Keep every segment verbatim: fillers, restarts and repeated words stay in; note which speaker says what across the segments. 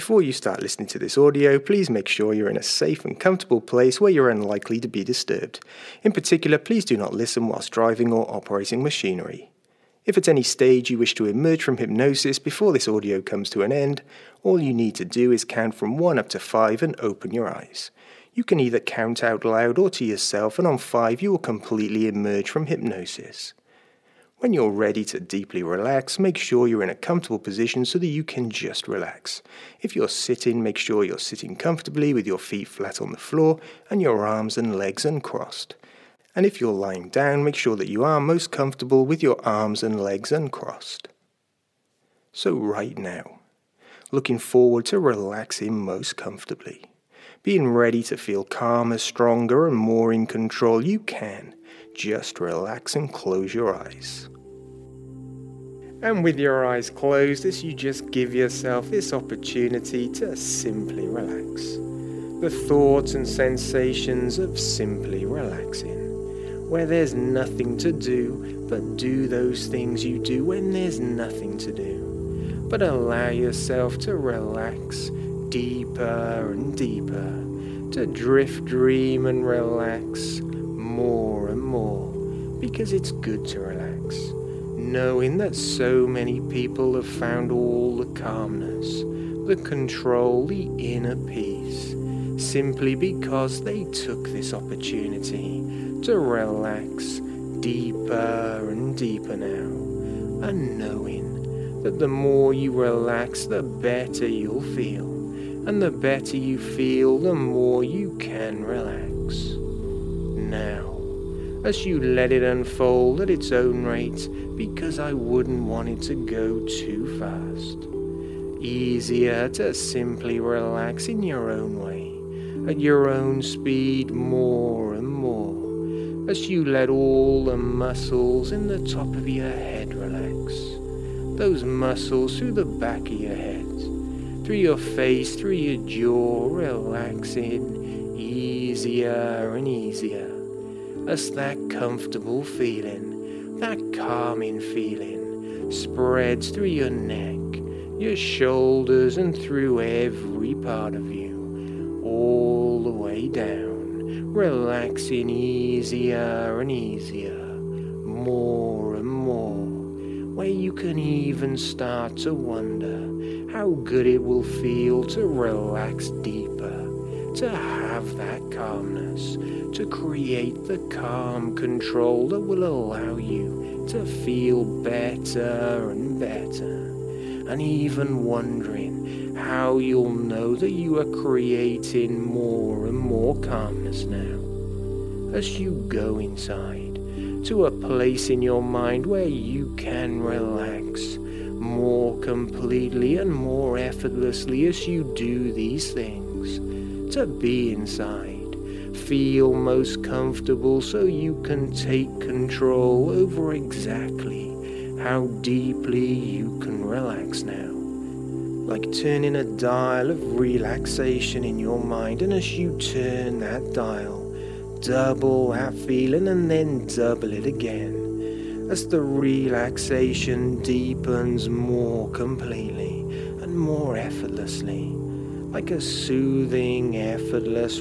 Speaker 1: Before you start listening to this audio, please make sure you're in a safe and comfortable place where you're unlikely to be disturbed. In particular, please do not listen whilst driving or operating machinery. If at any stage you wish to emerge from hypnosis before this audio comes to an end, all you need to do is count from one up to five and open your eyes. You can either count out loud or to yourself, and on five you will completely emerge from hypnosis. When you're ready to deeply relax, make sure you're in a comfortable position so that you can just relax. If you're sitting, make sure you're sitting comfortably with your feet flat on the floor and your arms and legs uncrossed. And if you're lying down, make sure that you are most comfortable with your arms and legs uncrossed. So right now, looking forward to relaxing most comfortably. Being ready to feel calmer, stronger and more in control, you can. Just relax and close your eyes. And with your eyes closed, as you just give yourself this opportunity to simply relax. The thoughts and sensations of simply relaxing, where there's nothing to do but do those things you do when there's nothing to do. But allow yourself to relax deeper and deeper, to drift, dream and relax more and more, because it's good to relax, knowing that so many people have found all the calmness, the control, the inner peace, simply because they took this opportunity to relax deeper and deeper now, and knowing that the more you relax, the better you'll feel, and the better you feel, the more you can relax. Now, as you let it unfold at its own rate, because I wouldn't want it to go too fast. Easier to simply relax in your own way, at your own speed, more and more, as you let all the muscles in the top of your head relax. Those muscles through the back of your head, through your face, through your jaw, relaxing easier and easier. As that comfortable feeling, that calming feeling, spreads through your neck, your shoulders and through every part of you, all the way down, relaxing easier and easier, more and more, where you can even start to wonder how good it will feel to relax deeper, to have that calmness, to create the calm control that will allow you to feel better and better, and even wondering how you'll know that you are creating more and more calmness now, as you go inside to a place in your mind where you can relax more completely and more effortlessly as you do these things, to be inside. Feel most comfortable so you can take control over exactly how deeply you can relax now. Like turning a dial of relaxation in your mind, and as you turn that dial, double that feeling and then double it again, as the relaxation deepens more completely and more effortlessly, like a soothing, effortless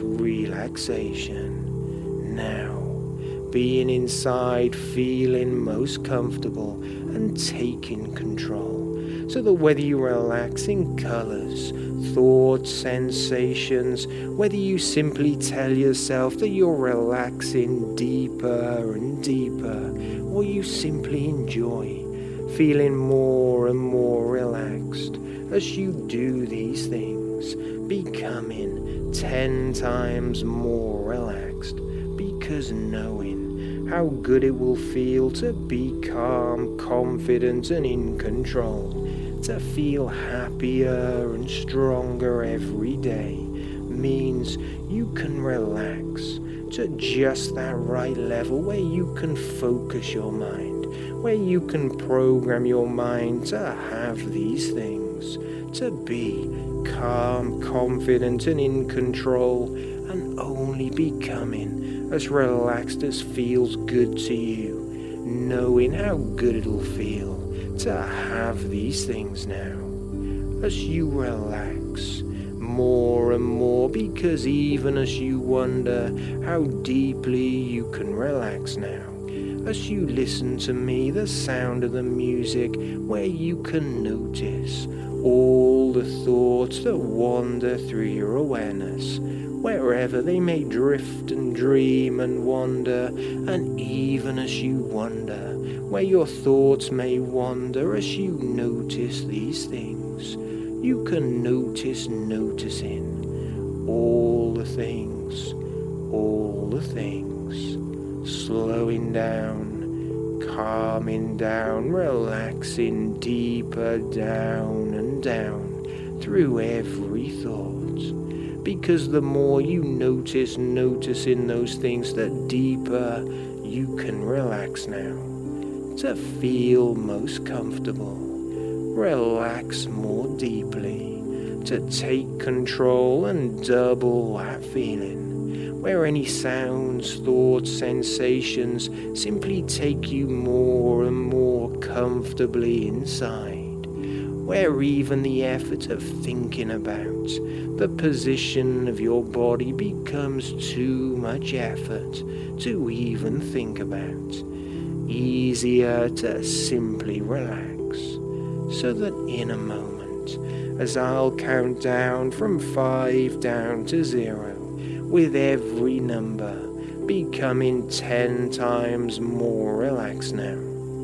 Speaker 1: relaxation. Now, being inside, feeling most comfortable and taking control, so that whether you relax in colors, thoughts, sensations, whether you simply tell yourself that you're relaxing deeper and deeper, or you simply enjoy feeling more and more relaxed as you do these things, becoming ten times more relaxed, because knowing how good it will feel to be calm, confident and in control, to feel happier and stronger every day, means you can relax to just that right level where you can focus your mind, where you can program your mind to have these things, to be calm, confident and in control, and only becoming as relaxed as feels good to you, knowing how good it'll feel to have these things now, as you relax relax more and more, because even as you wonder how deeply you can relax now, as you listen to me, the sound of the music, where you can notice all the thoughts that wander through your awareness, wherever they may drift and dream and wander. And even as you wonder where your thoughts may wander, as you notice these things, you can notice noticing all the things, all the things, slowing down, calming down, relaxing deeper down and down through every thought. Because the more you notice noticing those things, the deeper you can relax now, to feel most comfortable. Relax more deeply, to take control and double that feeling, where any sounds, thoughts, sensations simply take you more and more comfortably inside, where even the effort of thinking about the position of your body becomes too much effort to even think about. Easier to simply relax. So that in a moment, as I'll count down from five down to zero, with every number becoming ten times more relaxed now.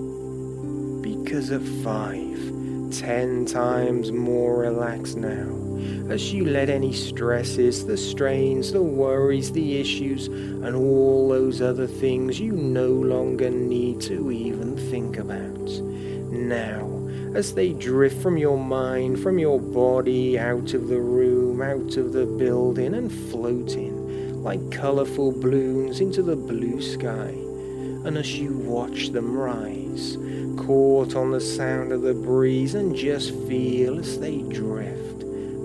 Speaker 1: Because of five, ten times more relaxed now, as you let any stresses, the strains, the worries, the issues, and all those other things you no longer need to even think about. Now, as they drift from your mind, from your body, out of the room, out of the building, and floating like colourful balloons into the blue sky. And as you watch them rise, caught on the sound of the breeze, and just feel as they drift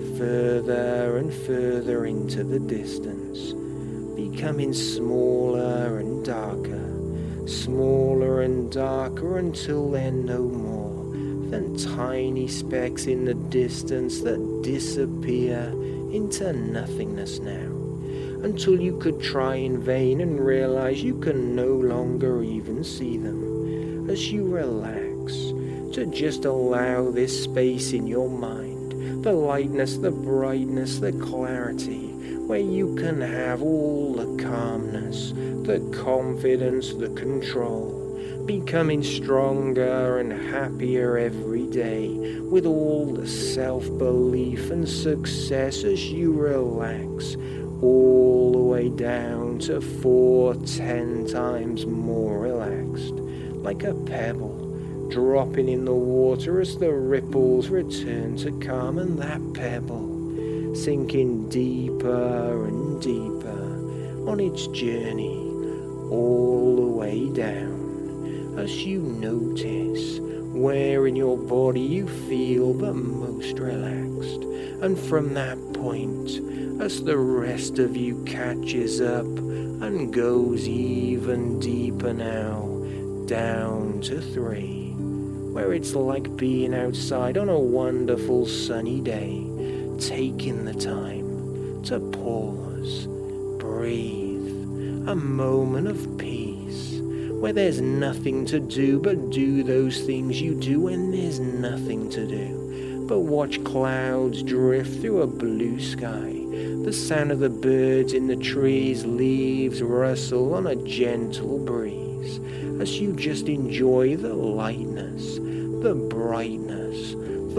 Speaker 1: further and further into the distance, becoming smaller and darker, smaller and darker, until they're no more than tiny specks in the distance that disappear into nothingness now, until you could try in vain and realize you can no longer even see them, as you relax to just allow this space in your mind, the lightness, the brightness, the clarity, where you can have all the calmness, the confidence, the control, becoming stronger and happier every day, with all the self-belief and success as you relax all the way down to four, ten times more relaxed, like a pebble dropping in the water as the ripples return to calm, and that pebble sinking deeper and deeper on its journey all the way down, as you notice where in your body you feel the most relaxed. And from that point, as the rest of you catches up and goes even deeper now, down to three, where it's like being outside on a wonderful sunny day, taking the time to pause, breathe, a moment of peace, where there's nothing to do but do those things you do when there's nothing to do, but watch clouds drift through a blue sky, the sound of the birds in the trees, leaves rustle on a gentle breeze, as you just enjoy the lightness, the brightness, the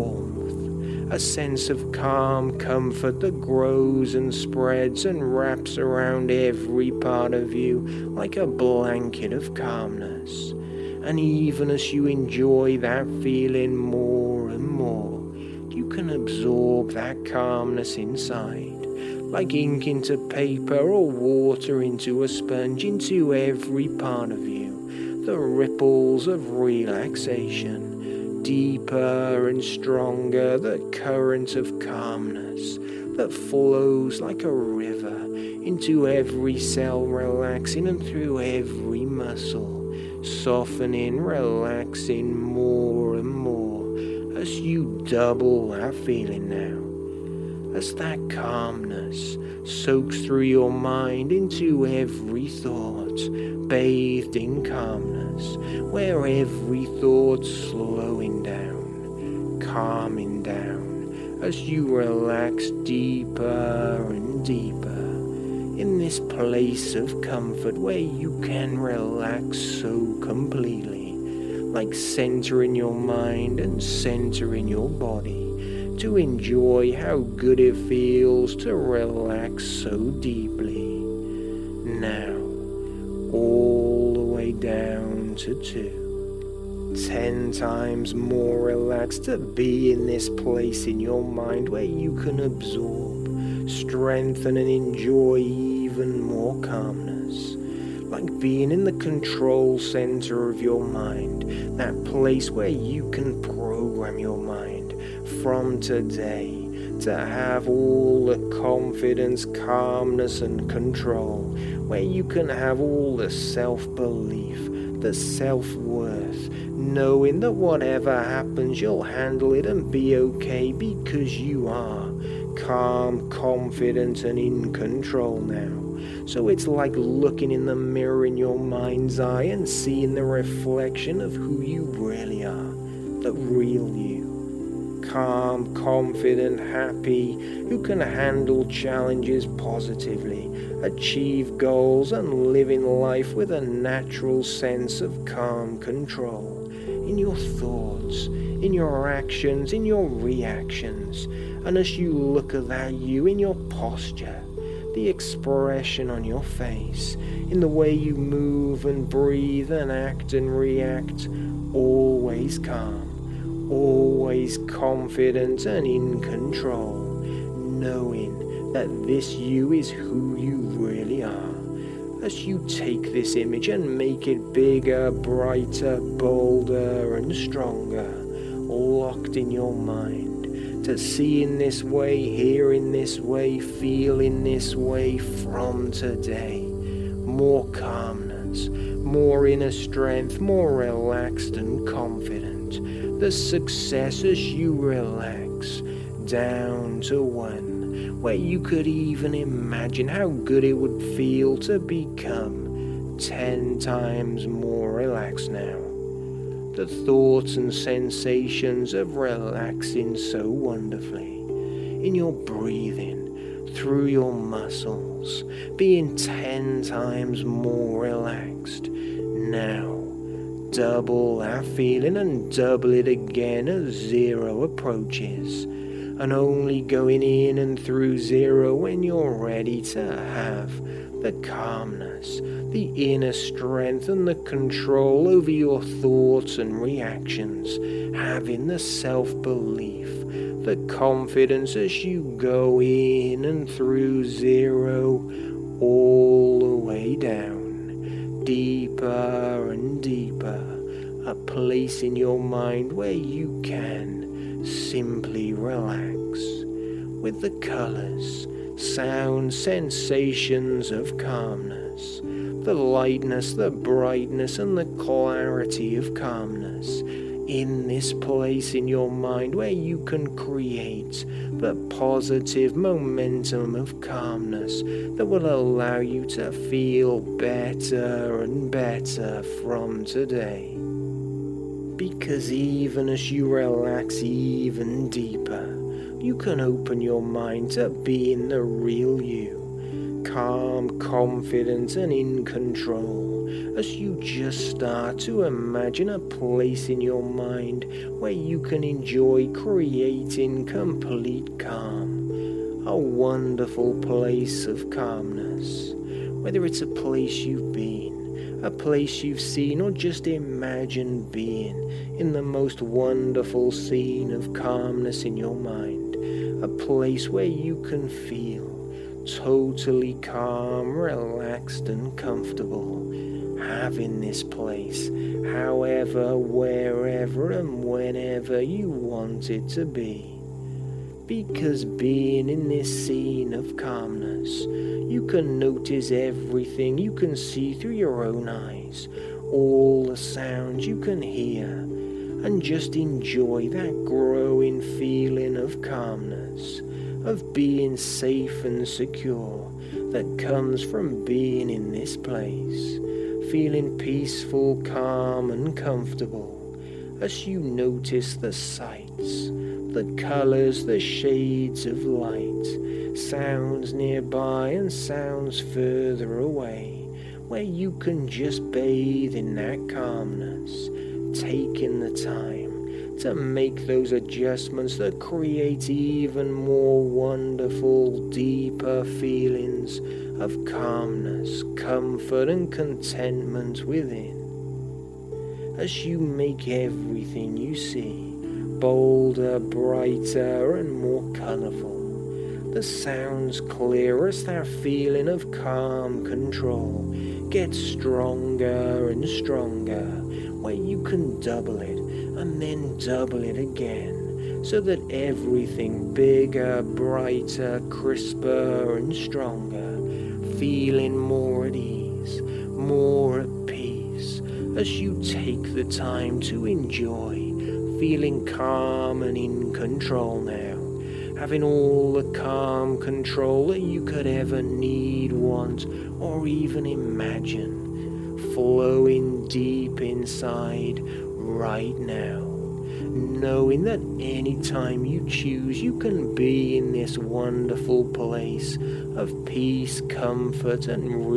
Speaker 1: warmth, a sense of calm comfort that grows and spreads and wraps around every part of you like a blanket of calmness. And even as you enjoy that feeling more and more, you can absorb that calmness inside, like ink into paper or water into a sponge, into every part of you, the ripples of relaxation, deeper and stronger, the current of calmness that flows like a river into every cell, relaxing, and through every muscle, softening, relaxing more and more, as you double that feeling now, as that calmness soaks through your mind into every thought, bathed in calmness, where every thought's slowing down, calming down, as you relax deeper and deeper in this place of comfort where you can relax so completely, like centering your mind and centering your body, to enjoy how good it feels to relax so deeply. Now, all the way down to two. Ten times more relaxed to be in this place in your mind where you can absorb, strengthen and enjoy even more calmness. Like being in the control center of your mind, that place where you can program your mind from today to have all the confidence, calmness and control, where you can have all the self-belief, the self-worth, knowing that whatever happens you'll handle it and be okay because you are calm, confident and in control now. So it's like looking in the mirror in your mind's eye and seeing the reflection of who you really are, the real you. Calm, confident, happy, who can handle challenges positively, achieve goals and live in life with a natural sense of calm control in your thoughts, in your actions, in your reactions. And as you look at that you in your posture, the expression on your face, in the way you move and breathe and act and react, always calm, always confident and in control, knowing that this you is who you really are. As you take this image and make it bigger, brighter, bolder and stronger, locked in your mind, to see in this way, hear in this way, feel in this way from today. More calmness, more inner strength, more relaxed and confident. The success as you relax down to one, where you could even imagine how good it would feel to become ten times more relaxed now. The thoughts and sensations of relaxing so wonderfully in your breathing, through your muscles, being ten times more relaxed. Now, double that feeling and double it again as zero approaches, and only going in and through zero when you're ready to have the calmness, the inner strength and the control over your thoughts and reactions, having the self-belief, the confidence as you go in and through zero, all the way down, deeper and deeper, a place in your mind where you can simply relax with the colors, sound, sensations of calmness, the lightness, the brightness and the clarity of calmness in this place in your mind where you can create the positive momentum of calmness that will allow you to feel better and better from today. Because even as you relax even deeper, you can open your mind to being the real you, calm, confident and in control, as you just start to imagine a place in your mind where you can enjoy creating complete calm, a wonderful place of calmness, whether it's a place you've been, a place you've seen, or just imagine being in the most wonderful scene of calmness in your mind. A place where you can feel totally calm, relaxed and comfortable, having this place however, wherever and whenever you want it to be. Because being in this scene of calmness, you can notice everything you can see through your own eyes, all the sounds you can hear, and just enjoy that growing feeling of calmness of being safe and secure that comes from being in this place, feeling peaceful, calm and comfortable as you notice the sights, the colours, the shades of light, sounds nearby and sounds further away, where you can just bathe in that calmness, taking the time to make those adjustments that create even more wonderful, deeper feelings of calmness, comfort and contentment within. As you make everything you see bolder, brighter and more colourful, the sounds clearer as that feeling of calm control gets stronger and stronger, where you can double it and then double it again, so that everything bigger, brighter, crisper and stronger, feeling more at ease, more at peace, as you take the time to enjoy, feeling calm and in control now, having all the calm control that you could ever need, want, or even imagine, flowing deep inside right now, knowing that anytime you choose you can be in this wonderful place of peace, comfort and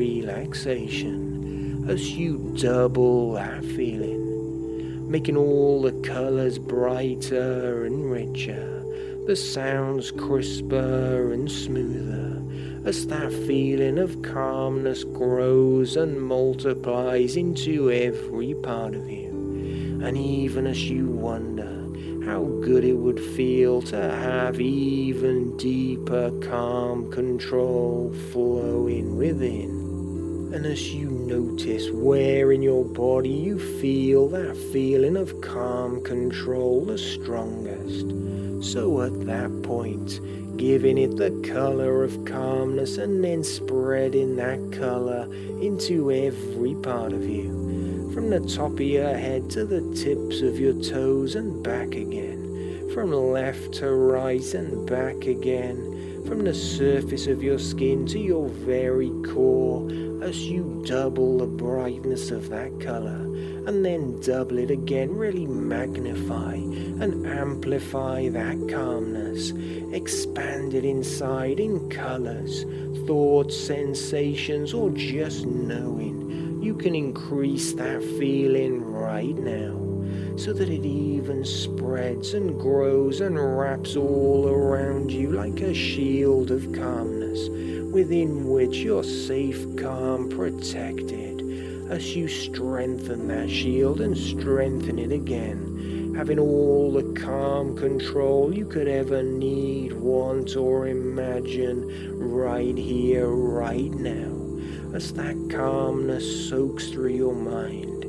Speaker 1: relaxation, as you double that feeling, making all the colours brighter and richer, the sounds crisper and smoother, as that feeling of calmness grows and multiplies into every part of you. And even as you wonder how good it would feel to have even deeper calm control flowing within, and as you notice where in your body you feel that feeling of calm control the strongest, so at that point, giving it the colour of calmness and then spreading that colour into every part of you, from the top of your head to the tips of your toes and back again, from left to right and back again, from the surface of your skin to your very core, as you double the brightness of that colour, and then double it again, really magnify and amplify that calmness, expand it inside in colours, thoughts, sensations, or just knowing. You can increase that feeling right now, so that it even spreads and grows and wraps all around you like a shield of calmness, within which you're safe, calm, protected, as you strengthen that shield and strengthen it again, having all the calm control you could ever need, want, or imagine right here, right now, as that calmness soaks through your mind,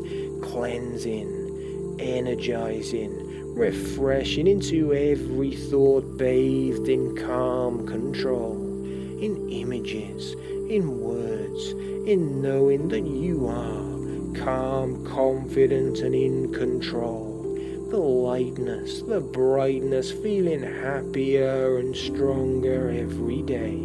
Speaker 1: cleansing, energizing, refreshing into every thought, bathed in calm control, in images, in words, in knowing that you are calm, confident and in control. The lightness, the brightness, feeling happier and stronger every day,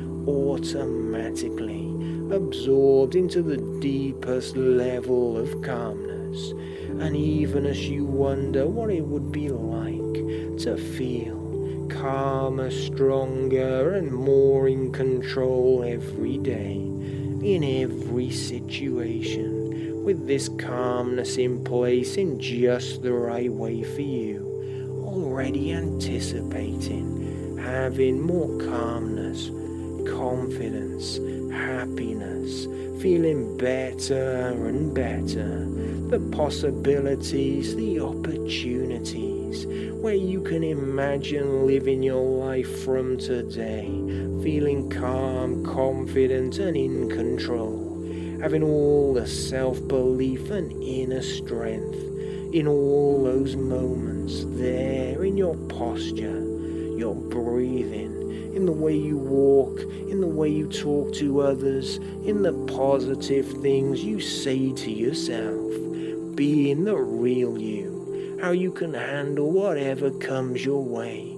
Speaker 1: automatically absorbed into the deepest level of calmness. And even as you wonder what it would be like to feel calmer, stronger and more in control every day, in every situation, with this calmness in place in just the right way for you, already anticipating having more calmness, confidence, happiness, feeling better and better, the possibilities, the opportunities, where you can imagine living your life from today, feeling calm, confident and in control, having all the self-belief and inner strength in all those moments there, in your posture, your breathing, in the way you walk, in the way you talk to others, in the positive things you say to yourself, being the real you, how you can handle whatever comes your way,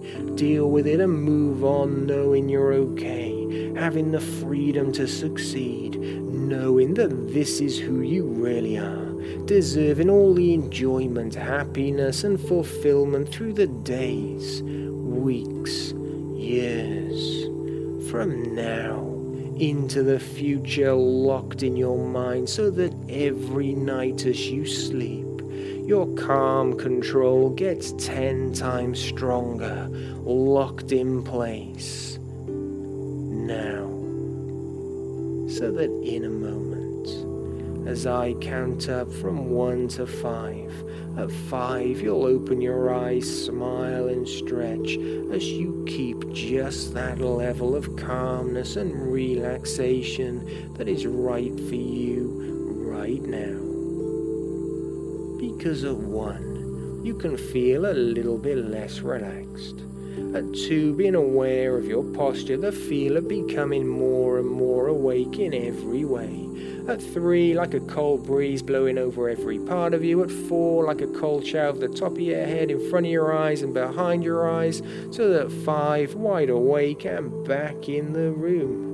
Speaker 1: Deal with it and move on, knowing you're okay. Having the freedom to succeed, knowing that this is who you really are. Deserving all the enjoyment, happiness and fulfillment through the days, weeks, years. From now into the future, locked in your mind, so that every night as you sleep, your calm control gets ten times stronger, locked in place. Now, so that in a moment, as I count up from one to five, at five you'll open your eyes, smile and stretch as you keep just that level of calmness and relaxation that is right for you right now. Because at one, you can feel a little bit less relaxed. At two, being aware of your posture, the feel of becoming more and more awake in every way. At three, like a cold breeze blowing over every part of you. At four, like a cold shower over the top of your head, in front of your eyes and behind your eyes. So that at five, wide awake and back in the room.